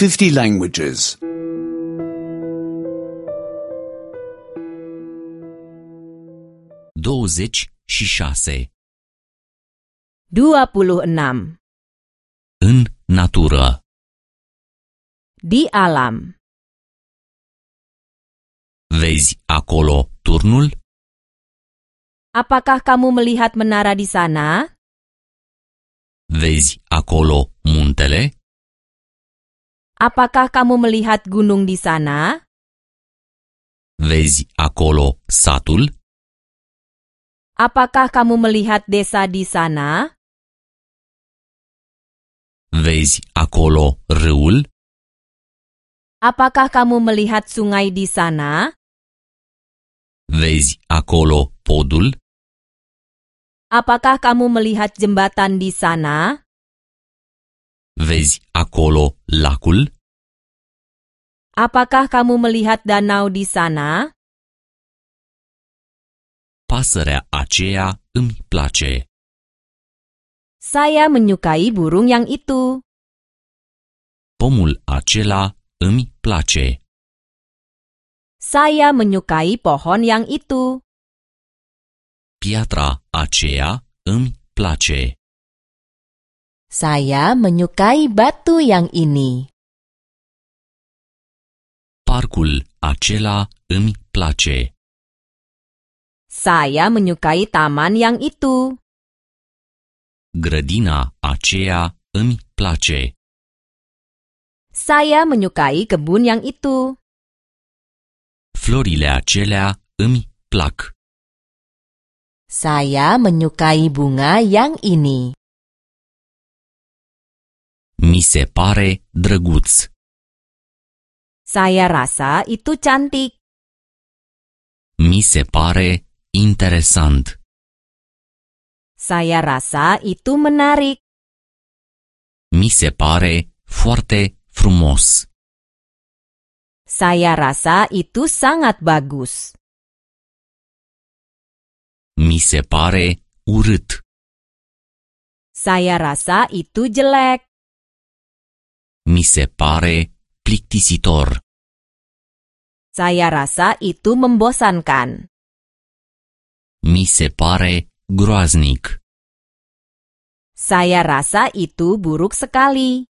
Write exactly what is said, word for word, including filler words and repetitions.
fifty languages. douăzeci și șase. dua puluh enam. În natură. Di alam. Vezi acolo turnul? Apakah kamu melihat menara di sana? Vezi acolo muntele? Apakah kamu melihat gunung di sana? Vezi acolo satul? Apakah kamu melihat desa di sana? Vezi acolo râul? Apakah kamu melihat sungai di sana? Vezi acolo podul? Apakah kamu melihat jembatan di sana? Vezi acolo lacul? Apakah kamu melihat danau di sana? Pasărea aceea îmi place. Saya menyukai burung yang itu. Pomul acela îmi place. Saya menyukai pohon yang itu. Piatra aceea îmi place. Saya menyukai batu yang ini. Parcul acela îmi place. Saya menyukai taman yang itu. Grădina aceea îmi place. Saya menyukai kebun yang itu. Florile acelea îmi plac. Saya menyukai bunga yang ini. Mi se pare drăguț. Saya rasa itu cantik. Mi se pare interesant. Saya rasa itu menarik. Mi se pare foarte frumos. Saya rasa itu sangat bagus. Mi se pare urât. Saya rasa itu jelek. Mi se pare plictisitor. Saya rasa itu membosankan. Mi se pare groaznic. Saya rasa itu buruk sekali.